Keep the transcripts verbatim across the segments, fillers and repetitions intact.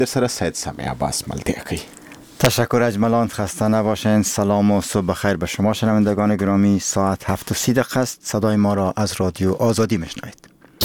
در سر سید سمیع عباس ملتقی. تشکر اجملان، خسته نباشین. سلام و صبح بخیر به شما شنوندگان گرامی. ساعت هفت و سی دقیقه است. صدای ما را از رادیو آزادی میشنوید.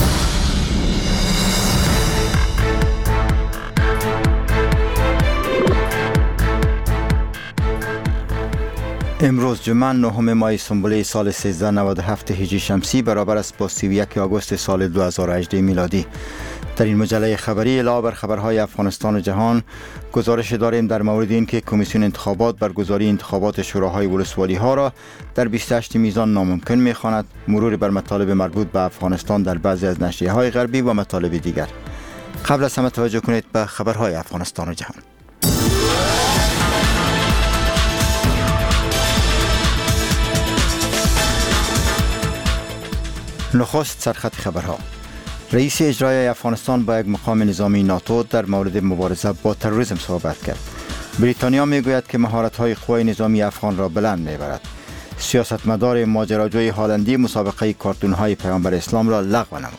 امروز جمعه نهم ماه سنبله سال سیزده نود و هفت هجری شمسی برابر است با سی و یک آگوست سال دو هزار و هجده میلادی. در این مجله خبری علاوه بر خبرهای افغانستان و جهان گزارش داریم در مورد اینکه کمیسیون انتخابات برگزاری انتخابات شوراهای ولسوالی ها را در بیست و هشت میزان ناممکن می‌خواند، مرور بر مطالب مربوط به افغانستان در بعضی از نشریه‌های غربی و مطالب دیگر. قبل از همه توجه کنید به خبرهای افغانستان و جهان. نخست سرخط خبرها. رئیس اجرایی افغانستان با یک مقام نظامی ناتو در مورد مبارزه با تروریسم صحبت کرد. بریتانیا میگوید که مهارت‌های قوای نظامی افغان را بلند میبرد. سیاستمدار ماجراجوی هالندی مسابقه کارتون‌های پیامبر اسلام را لغو نمود.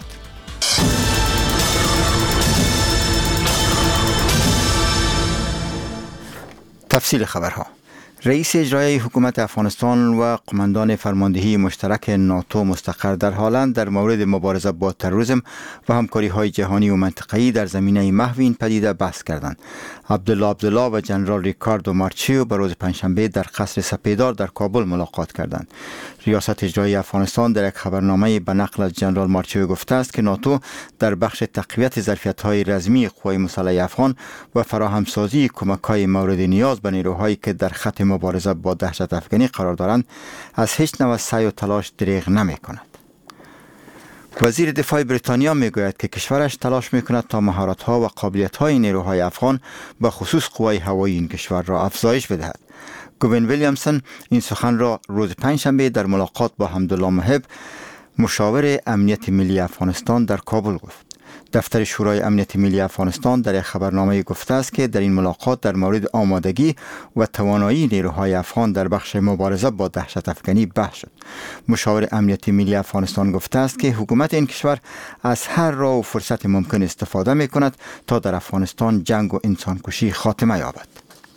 تفصیل خبرها. رئیس اجرایی حکومت افغانستان و قماندان فرماندهی مشترک ناتو مستقر در هالند در مورد مبارزه با تروریسم و همکاری‌های جهانی و منطقه‌ای در زمینه محو این پدیده بحث کردند. عبدالله عبدالله و جنرال ریکاردو مارچیو به روز پنجشنبه در قصر سپیدار در کابل ملاقات کردند. ریاست اجرایی افغانستان در یک خبرنامه به نقل از جنرال مارچیو گفته است که ناتو در بخش تقویت ظرفیت‌های رزمی قوای مسلح افغان و فراهمسازی کمک‌های مورد نیاز به نیروهایی که در خط مبارزه با دهشت افغانی قرار دارند از هیچ نوع سعی و تلاش دریغ نمی کند. وزیر دفاع بریتانیا می گوید که کشورش تلاش می کند تا مهارت‌ها و قابلیت‌های نیروهای افغان به خصوص قوای هوایی این کشور را افزایش بدهد. گوین ویلیامسون این سخن را روز پنجشنبه در ملاقات با حمدالله محب، مشاور امنیت ملی افغانستان در کابل گفت. دفتر شورای امنیت ملی افغانستان در یک خبرنامه گفته است که در این ملاقات در مورد آمادگی و توانایی نیروهای افغان در بخش مبارزه با دهشت افغانی بحث شد. مشاور امنیت ملی افغانستان گفته است که حکومت این کشور از هر راه و فرصت ممکن استفاده می کند تا در افغانستان جنگ و انسانکشی خاتمه یابد.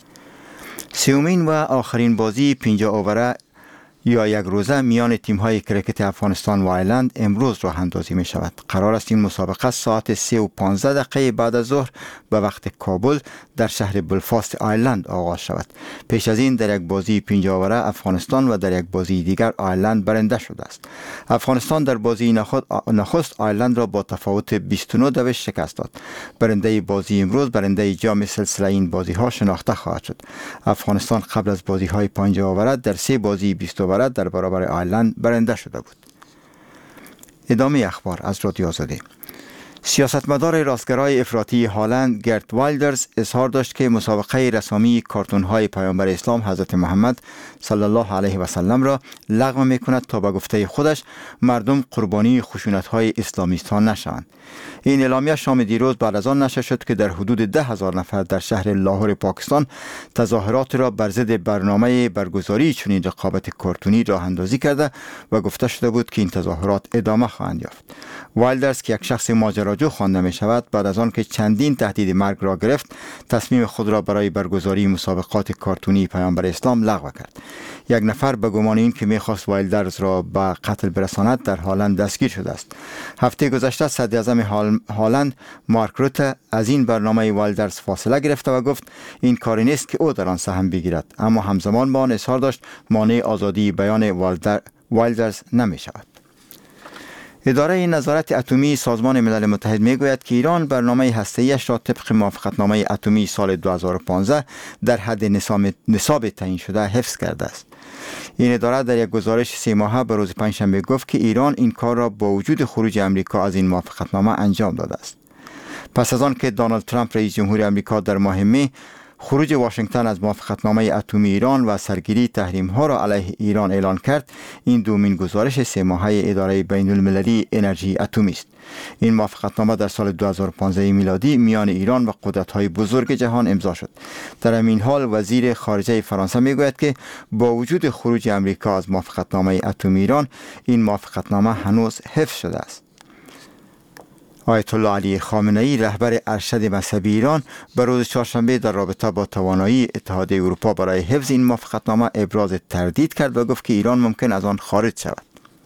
سومین و آخرین بازی پنجاه اووره یا یک روزه میان تیم‌های کرکت افغانستان و آیرلند امروز راه اندازی می شود. قرار است این مسابقه ساعت سه و پانزده دقیقه بعد از ظهر به وقت کابل در شهر بلفاست آیرلند آغاز شود. پیش از این در یک بازی پنجاه اووره افغانستان و در یک بازی دیگر آیرلند برنده شده است. افغانستان در بازی نخست آیرلند را با تفاوت بیست و نه دویست شکست داد. برنده بازی امروز برنده جام سلسله این بازی‌ها شناخته خواهد شد. افغانستان قبل از بازی‌های پنجاه اووره در سه بازی بیست در برابر آیرلند برنده شده بود. ادامه اخبار از رادیو آزادی. سیاستمدار راستگرای افراطی هالند گرت وایلدرز اظهار داشت که مسابقه رسامی کارتون‌های پیامبر اسلام حضرت محمد صلی الله علیه و سلم را لغو می‌کند تا به گفته خودش مردم قربانی خشونت‌های اسلامیست‌ها نشوند. این اعلامیه شام دیروز بعد از آن نشر شد که در حدود ده هزار نفر در شهر لاهور پاکستان تظاهرات را بر ضد برنامه برگزاری چنین رقابت کارتونی راه اندازی کرده و گفته شده بود که این تظاهرات ادامه خواهند یافت. وایلدرز که یک شخص ماجراجو خوانده می شود بعد از آن که چندین تهدید مرگ را گرفت تصمیم خود را برای برگزاری مسابقات کارتونی پیامبر اسلام لغو کرد. یک نفر به گمان این که می‌خواست وایلدرز را به قتل برساند در هالند دستگیر شده است. هفته گذشته صدر اعظم هالند مارک روته از این برنامه وایلدرز فاصله گرفته و گفت این کاری نیست که او در آن سهم بگیرد، اما همزمان با آن اظهار داشت مانع آزادی بیان وایلدرز نمی شود. اداره نظارت اتمی سازمان ملل متحد میگوید که ایران برنامه هسته‌ایش را طبق موافقتنامه اتمی سال دو هزار و پانزده در حد نصاب تعیین شده حفظ کرده است. این اداره در یک گزارش سه ماهه به روز پنجشنبه گفت که ایران این کار را با وجود خروج امریکا از این موافقتنامه انجام داده است. پس از آن که دونالد ترامپ رئیس جمهور امریکا در ماه می خروج واشنگتن از موافقتنامه اتمی ایران و سرگیری تحریم‌ها را علیه ایران اعلان کرد، این دومین گزارش سه ماهه اداره بین المللی انرژی اتمی است. این موافقتنامه در سال دو هزار و پانزده میلادی میان ایران و قدرت‌های بزرگ جهان امضا شد. در همین حال وزیر خارجه فرانسه میگوید که با وجود خروج امریکا از موافقتنامه اتمی ایران، این موافقتنامه هنوز حفظ شده است. آیت الله علی خامنه‌ای رهبر ارشد مذهبی ایران به روز چهارشنبه در رابطه با توانایی اتحادیه اروپا برای حفظ این موافقتنامه ابراز تردید کرد و گفت که ایران ممکن از آن خارج شود.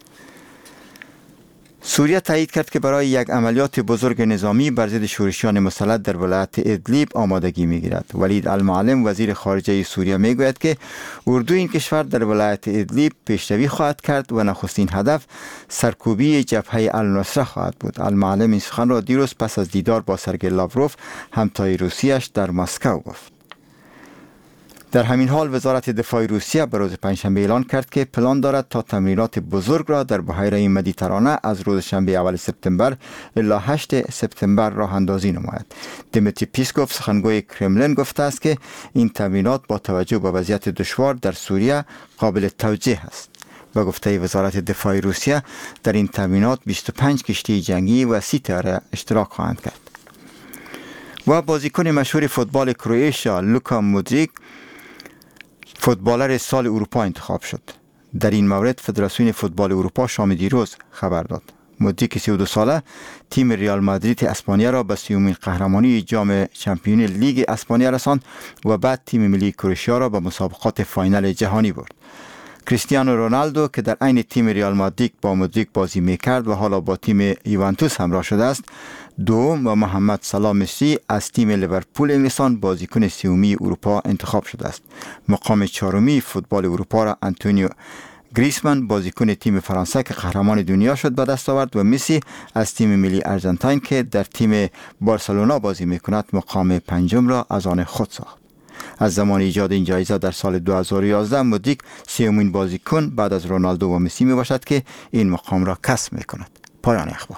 سوریه تایید کرد که برای یک عملیات بزرگ نظامی بر ضد شورشیان مسلح در ولایت ادلیب آمادگی می‌گیرد. ولید المعلم وزیر خارجه سوریه میگوید که اردوی این کشور در ولایت ادلیب پیشروی خواهد کرد و نخستین هدف سرکوبی جبهه النصره خواهد بود. المعلم این سخن را دیروز پس از دیدار با سرگئی لاوروف همتای روسیه‌اش در مسکو گفت. در همین حال وزارت دفاع روسیه به روز پنجشنبه اعلان کرد که پلان دارد تا تمرینات بزرگ را در بحیره مدیترانه از روز شنبه اول سپتامبر الی هشتم سپتامبر راه اندازی نماید. دیمیتری پیسکوف سخنگوی کرملین گفته است که این تمرینات با توجه به وضعیت دشوار در سوریه قابل توجیه است. با گفته وزارت دفاع روسیه در این تمرینات بیست و پنج کشتی جنگی و سی طیاره اشتراک خواهند کرد. و بازیکن مشهور فوتبال کرواتیا لوکا مودریک فوتبالر سال اروپا انتخاب شد. در این مورد فدراسیون فوتبال اروپا شام دیروز خبر داد. مودریک سی و دو ساله تیم ریال مادرید اسپانیا را به سیومین قهرمانی جام چمپیون لیگ اسپانیا رساند و بعد تیم ملی کرواتیا را به مسابقات فاینال جهانی برد. کریستیانو رونالدو که در عین تیم ریال مادرید با مودریک بازی میکرد و حالا با تیم یوونتوس همراه شده است، دوم و محمد صلاح مسی از تیم لیورپول انگلستان بازیکن سومی اروپا انتخاب شده است. مقام چهارمی فوتبال اروپا را آنتونیو گریزمان بازیکن تیم فرانسه که قهرمان دنیا شد به دست آورد و مسی از تیم ملی آرژانتین که در تیم بارسلونا بازی میکند مقام پنجم را از آن خود ساخت. از زمان ایجاد این جایزه در سال دو هزار و یازده مودریک سومین بازیکن بعد از رونالدو و مسی می باشد که این مقام را کسب می کند. پایان اخبار.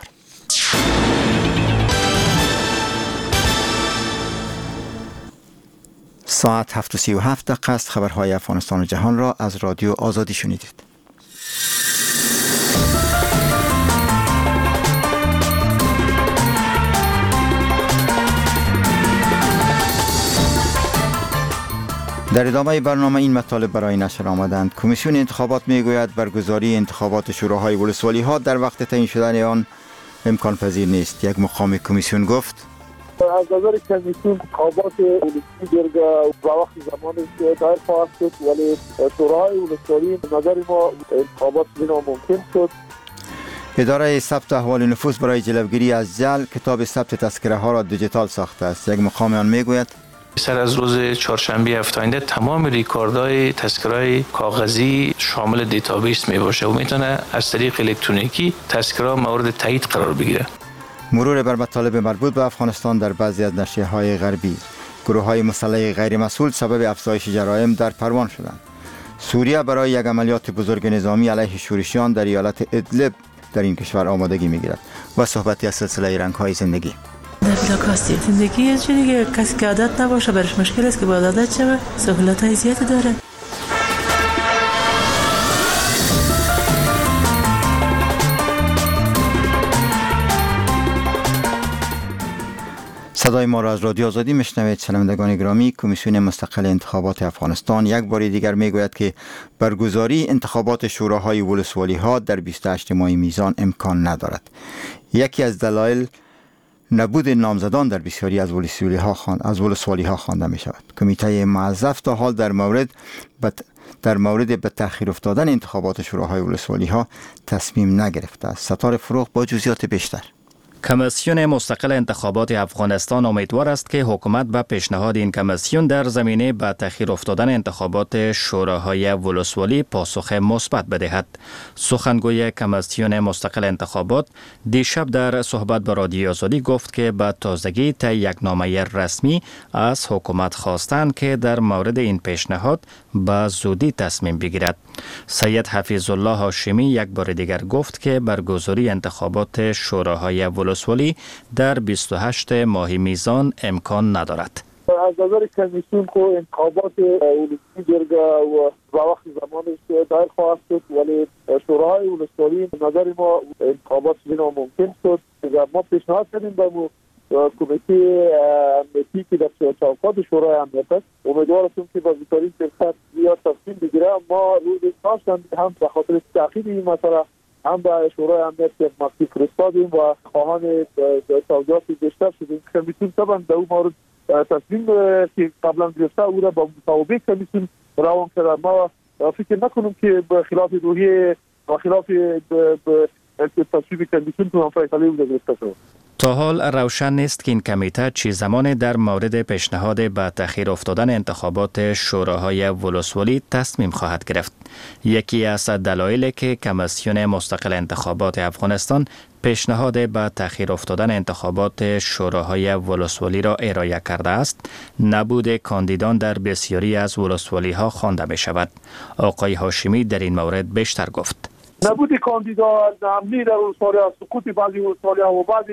ساعت هفت و سی و هفت دقیقه است. خبرهای افغانستان و جهان را از رادیو آزادی شنیدید. در ادامه برنامه این مطالب برای نشر آمدند. کمیسیون انتخابات میگوید برگزاری انتخابات شوراهای ولسوالی ها در وقت تعیین شدن آن امکان پذیر نیست. یک مقام کمیسیون گفت از نظر کمیسیون انتخابات ولسوالی در وقت زمانش دایر خواهد شد، ولی شوراهای ولسوالی نظر ما انتخابات بنا ممکن شد. اداره ثبت احوال نفوس برای جلوگیری از جعل کتاب ثبت تذکره ها را دیجیتال ساخته است. یک مقام آن میگوید سر از روز چهارشنبه هفته آینده تمام ریکاردهای تذکره‌های کاغذی شامل دیتابیس می باشه و میتونه از طریق الکترونیکی تذکره مورد تایید قرار بگیره. مرور بر مطالب مربوط به افغانستان در بعضی از نشریه‌های غربی. گروه‌های مسلح غیر مسئول سبب افزایش جرایم در پروان شدند. سوریه برای یک عملیات بزرگ نظامی علیه شورشیان در ایالت ادلب در این کشور آمادگی می‌گیرد. و صحبتی از سلسله رنگ‌های زندگی. در بلاکاستی زندگی یه چیزی که کسی که عادت نباشه برش مشکل است که باید عادت شده. سهولت‌های زیادی داره. صدای ما را از رادیو آزادی میشنوید. شنوندگان گرامی، کمیسیون مستقل انتخابات افغانستان یک بار دیگر میگوید که برگزاری انتخابات شوراهای ولسوالی ها در بیست و هشتم ماه میزان امکان ندارد. یکی از دلایل نبود نامزدان در بسیاری از ولسوالی ها خوان از ولسوالی ها خوانده می شود. کمیته معظف تا حال در مورد بت در مورد به تأخیر افتادن انتخابات شوراهای ولسوالی ها تصمیم نگرفته است. ستاره فروغ با جزئیات بیشتر. کمیسیون مستقل انتخابات افغانستان امیدوار است که حکومت به پیشنهاد این کمیسیون در زمینه به تأخیر افتادن انتخابات شوراهای ولسوالی پاسخ مثبت بدهد. سخنگوی کمیسیون مستقل انتخابات دیشب در صحبت با رادیو آزادی گفت که به تازگی طی یک نامه رسمی از حکومت خواستند که در مورد این پیشنهاد به زودی تصمیم بگیرد. سید حفیظ الله هاشمی یک بار دیگر گفت که برگزاری انتخابات شوراهای ولسوالی در بیست و هشتم ماه میزان امکان ندارد. از نظر کمیسیون که انتخابات ولسوالی جرگه و وقت زمانش دایر خواهد شد، ولی شوراهای ولسوالی نظر ما انتخابات بنا ممکن شد. ما پیشنهاد کردیم به کمیته امنیتی که در چوکات شورای امنیت است، امیدوار هستیم که با بیشترین فرصت زیاد تصمیم بگیره. ما روز چهارشنبه هم به خاطر تأخیر این مسئله هم به شورای امنیت یک مکتوب فرستادیم و خواهان توضیحات بیشتر شدیم. کمیسیون طبعا در اون مورد تصمیم که قبلا گرفته او را با مطابق کمیسیون روان کرده. ما فکر نکنیم که به خلاف روحیه و خلاف تصویب کمیسیون تو هم فیصله او گرفته شد. تا حال روشن نیست که این کمیته چه زمان در مورد پیشنهاد به تأخیر افتادن انتخابات شوراهای ولسوالی تصمیم خواهد گرفت. یکی از دلایلی که کمیسیون مستقل انتخابات افغانستان پیشنهاد به تأخیر افتادن انتخابات شوراهای ولسوالی را ارائه کرده است، نبود کاندیدان در بسیاری از ولسوالی ها خوانده می شود. آقای هاشمی در این مورد بیشتر گفت. نبود کاندیدا، ناملی در ولسوالی ها، سقوط بعضی ولسوالی ها و بعضی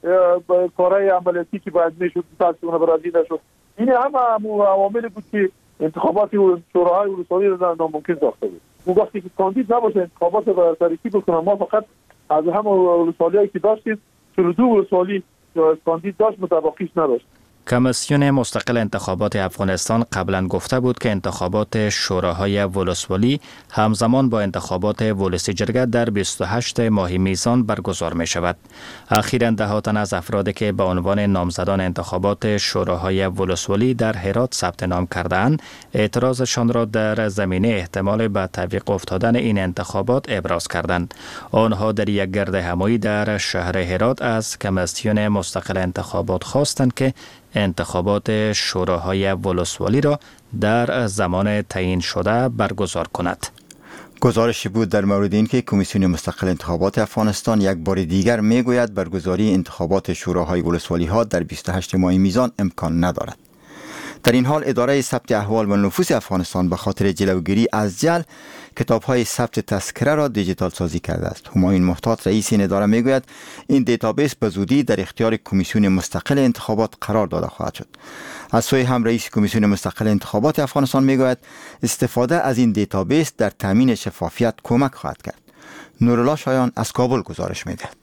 کارهای عملیاتی که باید میشد متاسفانه برازی نشد. این همه عوامل بود که انتخابات شوراهای ولسوالی را ناممکن ساخته بود. و وقتی که کاندید نباشه انتخابات را تاریخی بکنن، ما فقط از همه ولسوالی‌هایی که داشتیم چهل و دو ولسوالی کاندید داشت متبقیش نداشت. کمیسیون مستقل انتخابات افغانستان قبلا گفته بود که انتخابات شوراهای ولسوالی همزمان با انتخابات ولسی جرگه در بیست و هشتم ماه میزان برگزار می شود. اخیراً ده تن از افرادی که به عنوان نامزدان انتخابات شوراهای ولسوالی در هرات ثبت نام کرده‌اند، اعتراضشان را در زمینه احتمال به تعویق افتادن این انتخابات ابراز کردند. آنها در یک گرد همایی در شهر هرات از کمیسیون مستقل انتخابات خواستند که انتخابات شوراهای ولسوالی را در زمان تعیین شده برگزار کند. گزارشی بود در مورد اینکه کمیسیون مستقل انتخابات افغانستان یک بار دیگر میگوید برگزاری انتخابات شوراهای ولسوالی ها در بیست و هشتم ماه میزان امکان ندارد. در این حال اداره ثبت احوال و نفوس افغانستان به خاطر جلوگیری از جعل کتاب‌های ثبت تذکره را دیجیتال سازی کرده است. همایون محتاط رئیس این اداره میگوید این دیتابیس به زودی در اختیار کمیسیون مستقل انتخابات قرار داده خواهد شد. از سوی هم رئیس کمیسیون مستقل انتخابات افغانستان میگوید استفاده از این دیتابیس در تامین شفافیت کمک خواهد کرد. نورالله شایان از کابل گزارش میدهد.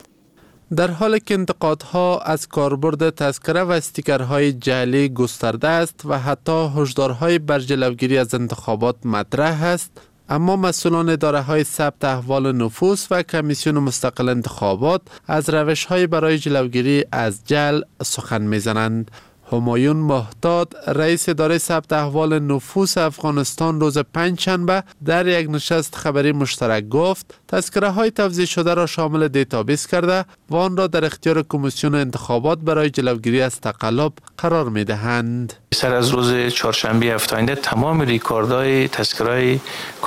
در حالی که انتقادها از کاربرد تذکره و استیکرهای جعلی گسترده است و حتی هشدارهای بر جلوگیری از انتخابات مطرح است، اما مسئولان اداره های ثبت احوال نفوس و کمیسیون مستقل انتخابات از روش‌های برای جلوگیری از جعل سخن می‌زنند. همایون محتاط رئیس اداره ثبت احوال نفوس افغانستان روز پنجشنبه در یک نشست خبری مشترک گفت تذکره های توزیع شده را شامل دیتابیس کرده و آن را در اختیار کمیسیون انتخابات برای جلوگیری از تقلب قرار می دهند. سر از روز چهارشنبه هفته آینده تمام ریکاردهای تذکره‌های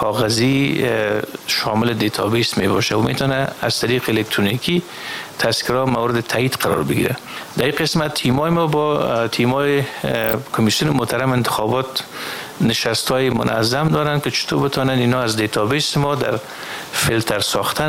کاغذی شامل دیتابیس می باشه و میتونه از طریق الکترونیکی تذکره مورد تایید قرار بگیره. در این قسمت تیمای ما با تیمای کمیسیون محترم انتخابات نشست‌های منظم دارن که چطور بتونن اینا از دیتابیس ما در فیلتر ساختن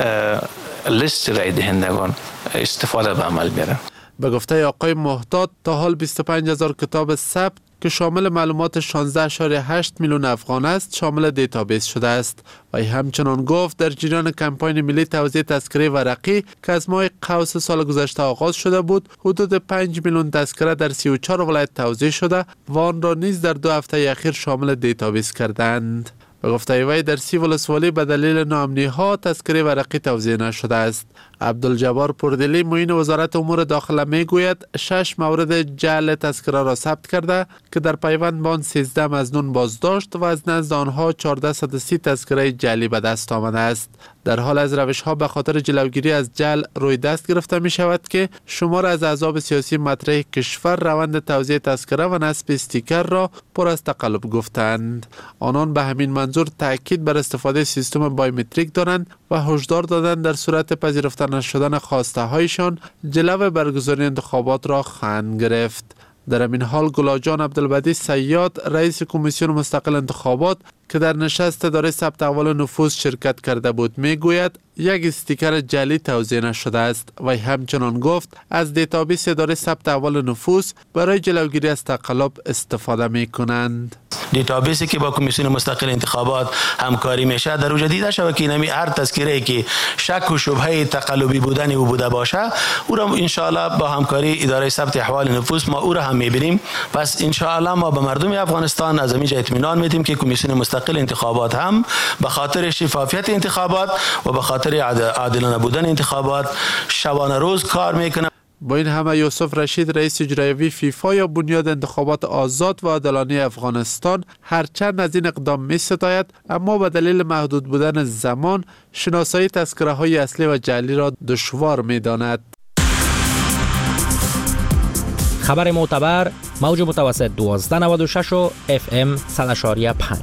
لیست رای دهندگان استفاده به عمل بیارن. به گفته آقای محتاط تا حال بیست و پنج هزار کتاب ثبت که شامل معلومات شانزده اشاره هشت میلیون افغان است شامل دیتابیس شده است. و همچنان گفت در جریان کمپاین ملی توزیع تذکره ورقی که از ماه قوس سال گذشته آغاز شده بود، حدود پنج میلیون تذکره در سی و چهار ولایت توزیع شده و آن را نیز در دو هفته اخیر شامل دیتابیس کردند. به گفته وی در سی ولسوالی به دلیل ناامنی ها تذکره ورقی توزیع نشده است. عبدالجبار پردلی معین وزارت امور داخله می گوید شش مورد جعل تذکره را ثبت کرده که در پیوند با آن سیزده مظنون بازداشت و از نزد آنها چهارصد و سی تذکره جعلی به دست آمده است. در حال از روش ها به خاطر جلوگیری از جعل روی دست گرفته می شود که شمار از احزاب سیاسی مطرح کشور روند توزیع تذکره و نصب استیکر را پر از تقلب گفتند. آنان به همین منظور تاکید بر استفاده سیستم بایومتریک دارند و هشدار دادند در صورت پذیرفته نشدن خواسته هایشان جلو برگزاری انتخابات را خواهند گرفت. در این حال گلاجان عبدالبدی صیاد رئیس کمیسیون مستقل انتخابات که در نشست اداره ثبت احوال نفوس شرکت کرده بود میگوید یک استیکر جعلی توزیع نشده است و همچنان گفت از دیتابیس اداره ثبت احوال نفوس برای جلوگیری از تقلب استفاده می کنند. دیتابیسی که با کمیسیون مستقل انتخابات همکاری میشه در اوج دیده شود که نمی هر تذکره که شک و شبهه تقلبی بودن او بوده باشه او را ان شاء الله با همکاری اداره ثبت احوال نفوس ما او را هم میبینیم. پس ان شاء الله ما به مردم افغانستان از اینجا اطمینان میدیم که کمیسیون مستقل انتخابات هم به خاطر شفافیت انتخابات و به خاطر عادلانه بودن انتخابات شبانه روز کار میکنه. با این همه یوسف رشید رئیس اجرایی فیفا یا بنیاد انتخابات آزاد و عادلانه افغانستان هرچند از این اقدام می ستاید، اما به دلیل محدود بودن زمان شناسایی تذکره های اصلی و جعلی را دشوار می داند. خبر معتبر موج متوسط دوازده نود و شش و اف ام صد و شش و پنج.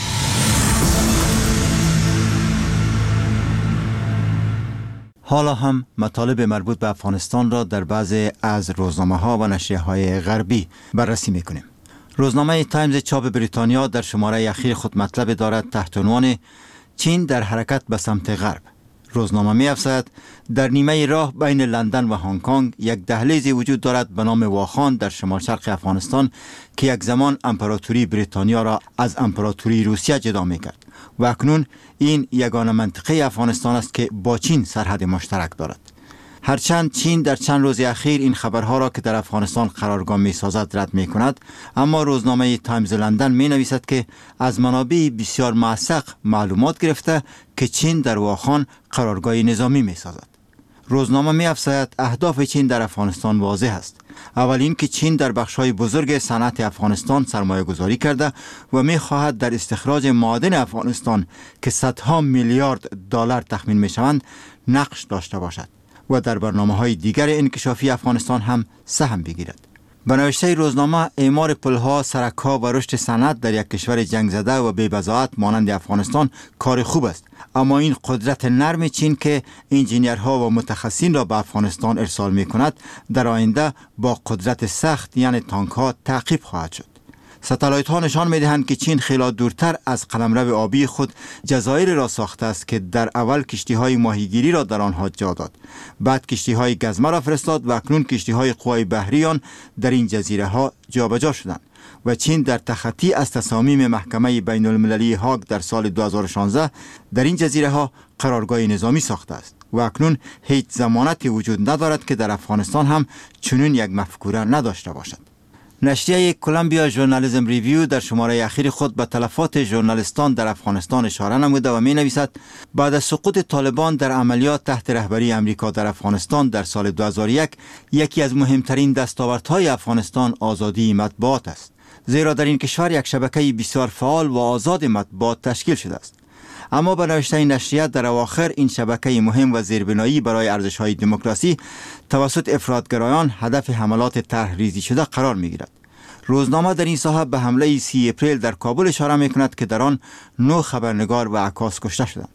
حالا هم مطالب مربوط به افغانستان را در بعضی از روزنامه ها و نشریه های غربی بررسی میکنیم. روزنامه تایمز چاپ بریتانیا در شماره اخیر خود مطلب دارد تحت عنوان چین در حرکت به سمت غرب. روزنامه می افزاید در نیمه راه بین لندن و هنگ کنگ یک دهلیزی وجود دارد به نام واخان در شمال شرق افغانستان که یک زمان امپراتوری بریتانیا را از امپراتوری روسیه جدا میکرد و اکنون این یگانه منطقه افغانستان است که با چین سرحد مشترک دارد. هرچند چین در چند روز اخیر این خبرها را که در افغانستان قرارگاه می سازد رد می کند، اما روزنامه تایمز لندن می نویسد که از منابع بسیار موثق معلومات گرفته که چین در واخان قرارگاه نظامی می سازد. روزنامه می افزاید اهداف چین در افغانستان واضح است. اول این که چین در بخش‌های بزرگ صنعت افغانستان سرمایه گذاری کرده و می خواهد در استخراج معادن افغانستان که صدها میلیارد دلار تخمین می شوند نقش داشته باشد و در برنامه‌های دیگر انکشافی افغانستان هم سهم بگیرد. به نوشته روزنامه اعمار پل‌ها، سرک‌ها و رشد صنعت در یک کشور جنگ زده و بی‌بضاعت مانند افغانستان کار خوب است، اما این قدرت نرم چین که انجینیرها و متخصصین را به افغانستان ارسال می‌کند در آینده با قدرت سخت یعنی تانک‌ها تعقیب خواهد شد. ستلایت ها نشان می دهند که چین خیلی دورتر از قلمرو آبی خود جزایر را ساخته است که در اول کشتی های ماهیگیری را در آنها جا داد، بعد کشتی های گزمه را فرستاد و اکنون کشتی های قوای بحریان در این جزیره ها جابجا شدند و چین در تخطی از تصامیم محکمه بین المللی هاگ در سال دو هزار و شانزده در این جزیره ها قرارگاه نظامی ساخته است و اکنون هیچ ضمانتی وجود ندارد که در افغانستان هم چنین یک مفکوره نداشته باشد. نشریه کلمبیا ژورنالیسم ریویو در شماره اخیر خود به تلفات ژورنالیستان در افغانستان اشاره نموده و می نویسد بعد از سقوط طالبان در عملیات تحت رهبری امریکا در افغانستان در سال دو هزار و یک یکی از مهمترین دستاوردهای افغانستان آزادی مطبوعات است، زیرا در این کشور یک شبکه بسیار فعال و آزاد مطبوعات تشکیل شده است. اما به نوشته نشریه در اواخر این شبکه مهم و زیربنایی برای ارزش‌های دموکراسی توسط افراطگرایان هدف حملات طرحریزی شده قرار می‌گیرد. روزنامه در این ساحه به حمله سی اپریل در کابل اشاره می‌کند که در آن نه خبرنگار و عکاس کشته شدند.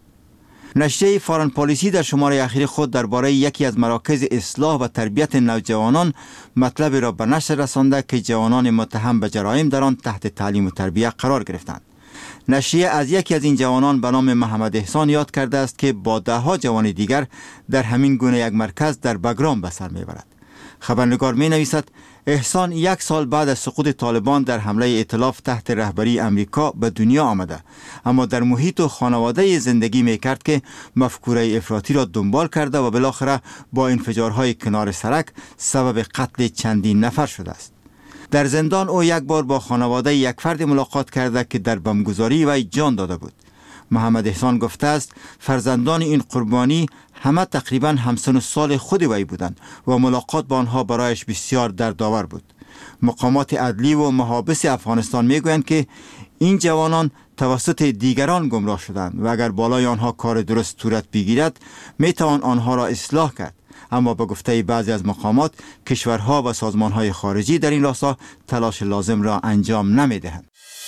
نشریه فارن پالیسی در شماره اخیر خود درباره یکی از مراکز اصلاح و تربیت نوجوانان مطلب را به نشر رسانده که جوانان متهم به جرایم در آن تحت تعلیم و تربیت قرار گرفتند. نشریه از یکی از این جوانان به نام محمد احسان یاد کرده است که با ده ها جوان دیگر در همین گونه یک مرکز در بگرام به سر میبرد. خبرنگار می نویسد احسان یک سال بعد از سقوط طالبان در حمله ائتلاف تحت رهبری امریکا به دنیا آمده، اما در محیط و خانواده زندگی می کرد که مفکوره افراطی را دنبال کرده و بالاخره با انفجارهای کنار سرک سبب قتل چندین نفر شده است. در زندان او یک بار با خانواده یک فرد ملاقات کرده که در بمبگذاری وی جان داده بود. محمد احسان گفته است فرزندان این قربانی همه تقریبا همسن و سال خود وی بودند و ملاقات با آنها برایش بسیار دردآور بود. مقامات عدلی و محابس افغانستان میگویند که این جوانان توسط دیگران گمراه شدند و اگر بالای آنها کار درست صورت بگیرد میتوان آنها را اصلاح کرد، اما به گفته بعضی از مقامات کشورها و سازمانهای خارجی در این راستا تلاش لازم را انجام نمیدهند.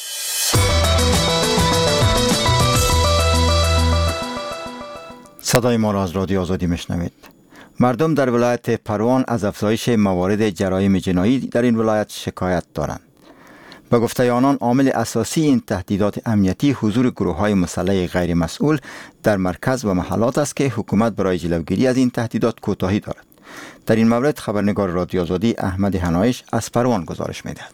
صدای ما را از رادیو آزادی میشنوید. مردم در ولایت پروان از افزایش موارد جرایم جنایی در این ولایت شکایت دارند. به گفته آنان عامل اساسی این تهدیدات امنیتی حضور گروه‌های مسلح غیر مسئول در مرکز و محلات است که حکومت برای جلوگیری از این تهدیدات کوتاهی دارد. در این مورد خبرنگار رادیو آزادی احمد حنایش از پروان گزارش می‌دهد.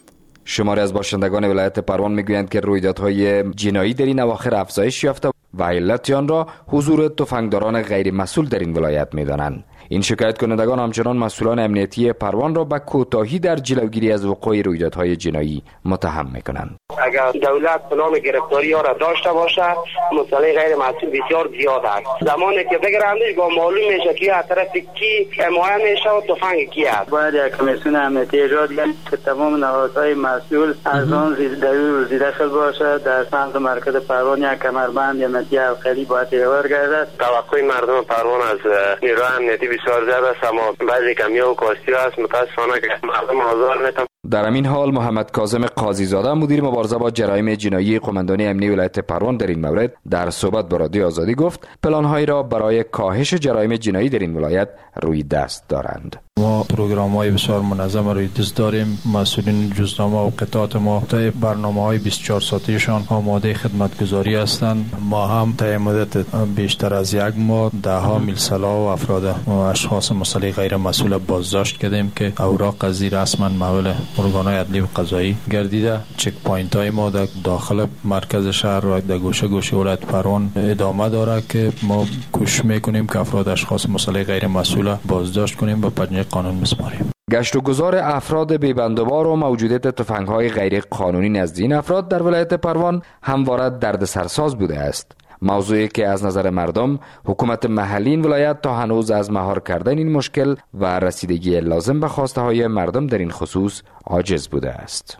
شماری از باشندگان ولایت پروان میگویند که رویدادهای جنایی در این اواخر افزایش یافته و علت آن را حضور تفنگداران غیر مسئول در این ولایت می‌دانند. این شکایت کنندگان همچنان مسئولان امنیتی پروان را به کوتاهی در جلوگیری از وقوع رویدادهای جنایی متهم می‌کنند. اگر دولت پلان گرفتاری ها را داشته باشه، مسئله غیر مسئول بسیار زیاد است. زمانی که بگیرندش با معلوم میشه که از طرف کی حمایت میشه و تفنگ کی است. باید یک کمیسیون امنیتی ایجاد کنیم که تمام نهادهای مسئول از آن زیر دخل باشه. در سمت مرکز پروان یک کمربند امنیتی حلقه‌ای باید ایجاد گردد. توقع مردم پروان از نیروی امنیتی بسیار زیاد است، اما بعضی کمی‌ها و کاستی است. متأسفانه که مردم آزار میتونن. در همین حال محمد کاظم قاضی‌زاده مدیر مبارزه با جرایم جنایی قماندانی امنی ولایت پروان در این مورد در صحبت با رادیو آزادی گفت پلان‌هایی را برای کاهش جرایم جنایی در این ولایت روی دست دارند. ما پروگرام‌های بسیار منظم روی دست داریم. مسئولین جزنامه و قطعات ما طی برنامه‌های بیست و چهار ساعته‌شان آماده خدمتگزاری هستند. ما هم طی مدت بیشتر از یک ماه ده ها میل سلاح و افراد و اشخاص مسئله غیر مسئول بازداشت کردیم که اوراق از زیر رسما محول ارگان‌های عدلی و قضایی گردیده. چک پوینت‌های ما در داخل مرکز شهر و در گوشه گوشه ولایت پروان ادامه داره که ما کوشش می‌کنیم که افراد اشخاص مسئله غیر مسئول بازداشت کنیم و پنجه قانون بسپاریم. گشت و گذار افراد بی‌بندوبار و موجودیت تفنگ‌های غیر قانونی نزد این افراد در ولایت پروان همواره دردسرساز بوده است. موضوعی که از نظر مردم حکومت محلی این ولایت تا هنوز از مهار کردن این مشکل و رسیدگی لازم به خواسته های مردم در این خصوص عاجز بوده است.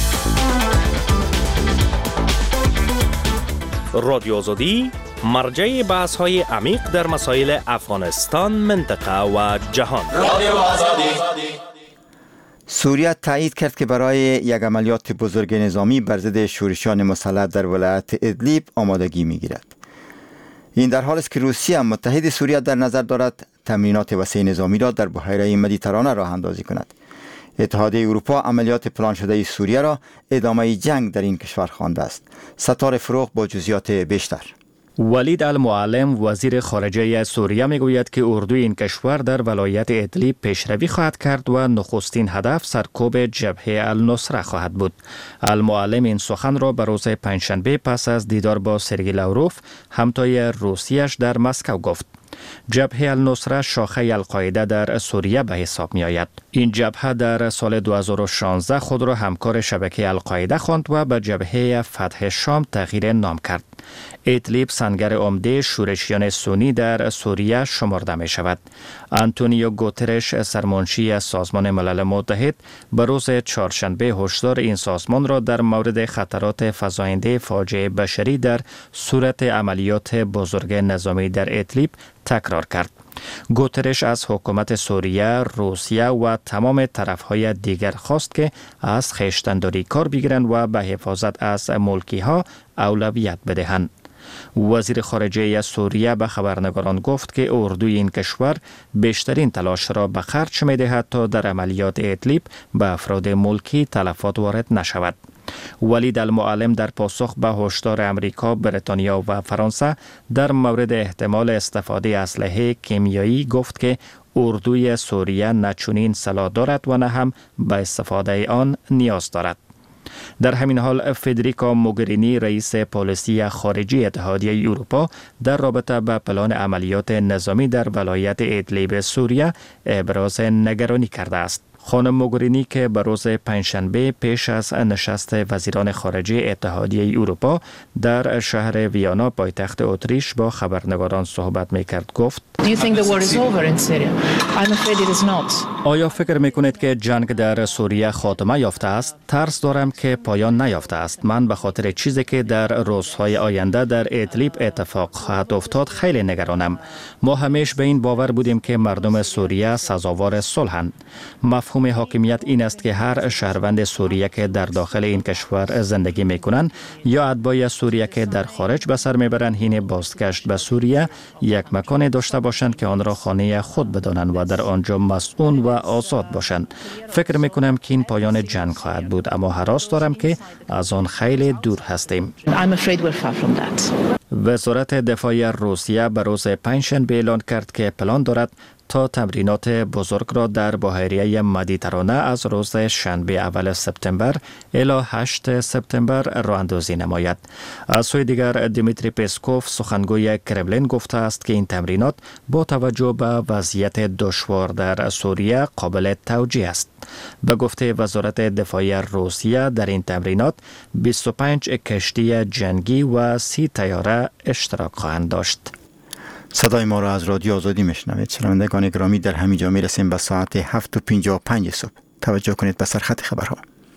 رادیو آزادی مرجع بحث های عمیق در مسائل افغانستان، منطقه و جهان. رادیو آزادی. سوریه تایید کرد که برای یک عملیات بزرگ نظامی بر ضد شورشیان مسلح در ولایت ادلیب آمادگی می‌گیرد. این در حالی است که روسیه متحد سوریه در نظر دارد تمرینات وسیع نظامی را در بحیره مدیترانه راه اندازی کند. اتحادیه اروپا عملیات پلان شده سوریه را ادامه جنگ در این کشور خوانده است. ستاره فروغ با جزئیات بیشتر. ولید المعلم وزیر خارجه سوریه میگوید که اردوی این کشور در ولایت ادلیب پیشروی خواهد کرد و نخستین هدف سرکوب جبهه النصره خواهد بود. المعلم این سخن را به روز پنجشنبه پس از دیدار با سرگئی لاوروف همتای روسیش در مسکو گفت. جبهه النصره شاخه القاعده در سوریه به حساب می آید. این جبهه در سال دو هزار و شانزده خود را همکار شبکه القاعده خواند و به جبهه فتح شام تغییر نام کرد. ادلیب سنگر عمده شورشیان سنی در سوریه شمرده می شود. آنتونیو گوترش سرمنشی سازمان ملل متحد به روز چهارشنبه هشدار این سازمان را در مورد خطرات فزاینده فاجعه بشری در صورت عملیات بزرگ نظامی در ادلیب تکرار کرد. گوترش از حکومت سوریه، روسیه و تمام طرفهای دیگر خواست که از خویشتن‌داری کار بگیرند و به حفاظت از ملکی ها اولویت بدهند. وزیر خارجه سوریه به خبرنگاران گفت که اردوی این کشور بیشترین تلاش را به خرج می دهد تا در عملیات ادلیب به افراد ملکی تلفات وارد نشود. ولید المعلم در پاسخ به هشدار امریکا، بریتانیا و فرانسه در مورد احتمال استفاده اسلحه کیمیایی گفت که اردوی سوریه نه چنین سلاح دارد و نه هم به استفاده آن نیاز دارد. در همین حال فدریکا موگرینی رئیس پالیسی خارجی اتحادیه اروپا در رابطه با پلان عملیات نظامی در ولایت ادلیب سوریه ابراز نگرانی کرده است. خانم موگرینی که به روز پنجشنبه پیش از نشست وزیران خارجه اتحادیه اروپا در شهر ویانا پایتخت اتریش با خبرنگاران صحبت می‌کرد گفت: آیا فکر می‌کنید که جنگ در سوریه خاتمه یافته است؟ ترس دارم که پایان نیافته است. من به خاطر چیزی که در روزهای آینده در ادلیب اتفاق خواهد افتاد خیلی نگرانم. ما همیشه به این باور بودیم که مردم سوریه سزاوار صلحند. مفهوم حاکمیت این است که هر شهروند سوریه که در داخل این کشور زندگی میکنند یا اتباع سوریه که در خارج به سر میبرند حین بازگشت به سوریه یک مکان داشته باشند که آن را خانه خود بدانند و در آنجا مسئول و آزاد باشند. فکر میکنم که این پایان جنگ خواهد بود، اما هراس دارم که از آن خیلی دور هستیم. وزارت دفاع روسیه به روز پنجشنبه اعلان کرد که پلان دارد تا تمرینات بزرگ را در بحیره مدیترانه از روز شنبه اول سپتامبر الی هشت سپتامبر راه اندازی نماید. از سوی دیگر دیمیتری پسکوف سخنگوی کرملین گفته است که این تمرینات با توجه به وضعیت دشوار در سوریه قابل توجیه است. به گفته وزارت دفاع روسیه در این تمرینات بیست و پنج کشتی جنگی و سی طیاره اشتراک خواهند داشت. صدای ما را از رادیو آزادی میشنوید. شنوندگان گرامی، در همین جا میرسیم به ساعت هفت و پنجاه و پنج صبح. توجه کنید به سرخط خبرها.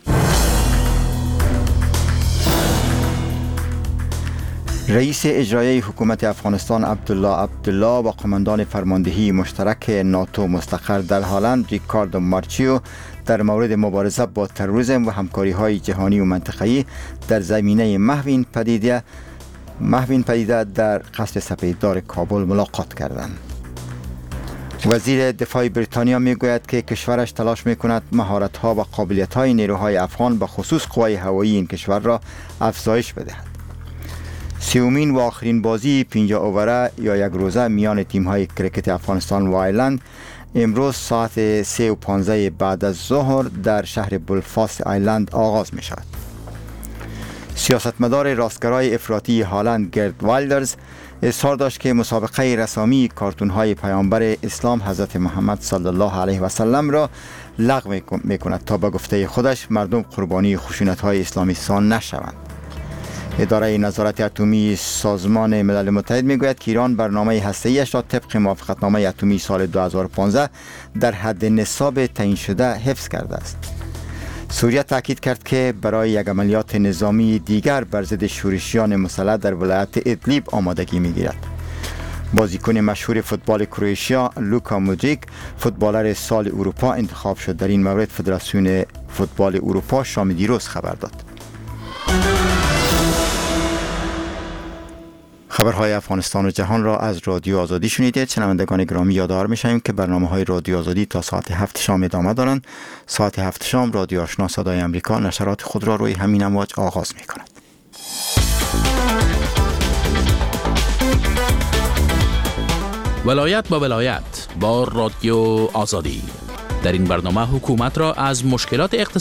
رئیس اجرایی حکومت افغانستان عبدالله عبدالله و قماندان فرماندهی مشترک ناتو مستقر در هلند ریکاردو مارچیو در مورد مبارزه با تروریسم و همکاری‌های جهانی و منطقه‌ای در زمینه محو این پدیده محو این پدیده در قصر سپیددار کابل ملاقات کردند. وزیر دفاع بریتانیا میگوید که کشورش تلاش میکند مهارت‌ها و قابلیت‌های نیروهای افغان به خصوص قوای هوایی این کشور را افزایش بدهد. سیومین و آخرین بازی پنجاه اووره یا یک روزه میان تیم‌های کرکت افغانستان و آیلند امروز ساعت سه و پانزده بعد از ظهر در شهر بلفاست آیلند آغاز می شود. سیاستمدار راستگرای افراطی هالند گرد وایلدرز اظهار داشت که مسابقه رسامی کارتون‌های پیامبر اسلام حضرت محمد صلی الله علیه و سلم را لغو می کند تا به گفته خودش مردم قربانی خشونت‌های اسلامیستان نشوند. اداره نظارت اتمی سازمان ملل متحد میگوید که ایران برنامه هسته‌ایش را طبق موافقتنامه اتمی سال دو هزار و پانزده در حد نصاب تعیین شده حفظ کرده است. سوریه تاکید کرد که برای یک عملیات نظامی دیگر بر ضد شورشیان مسلح در ولایت ادلیب آمادگی میگیرد. بازیکن مشهور فوتبال کرواتیا لوکا مودریک فوتبالر سال اروپا انتخاب شد. در این مورد فدراسیون فوتبال اروپا شام دیروز خبر داد. خبرهای افغانستان و جهان را از رادیو آزادی شنیدید. شنوندگان گرامی، یادآور می‌شویم که برنامه‌های رادیو آزادی تا ساعت هفت شام ادامه دارند. ساعت هفت شام رادیو آشنا صدای آمریکا نشرات خود را روی همین امواج آغاز می‌کند. ولایت با ولایت با رادیو آزادی. در این برنامه حکومت را از مشکلات اقتصادی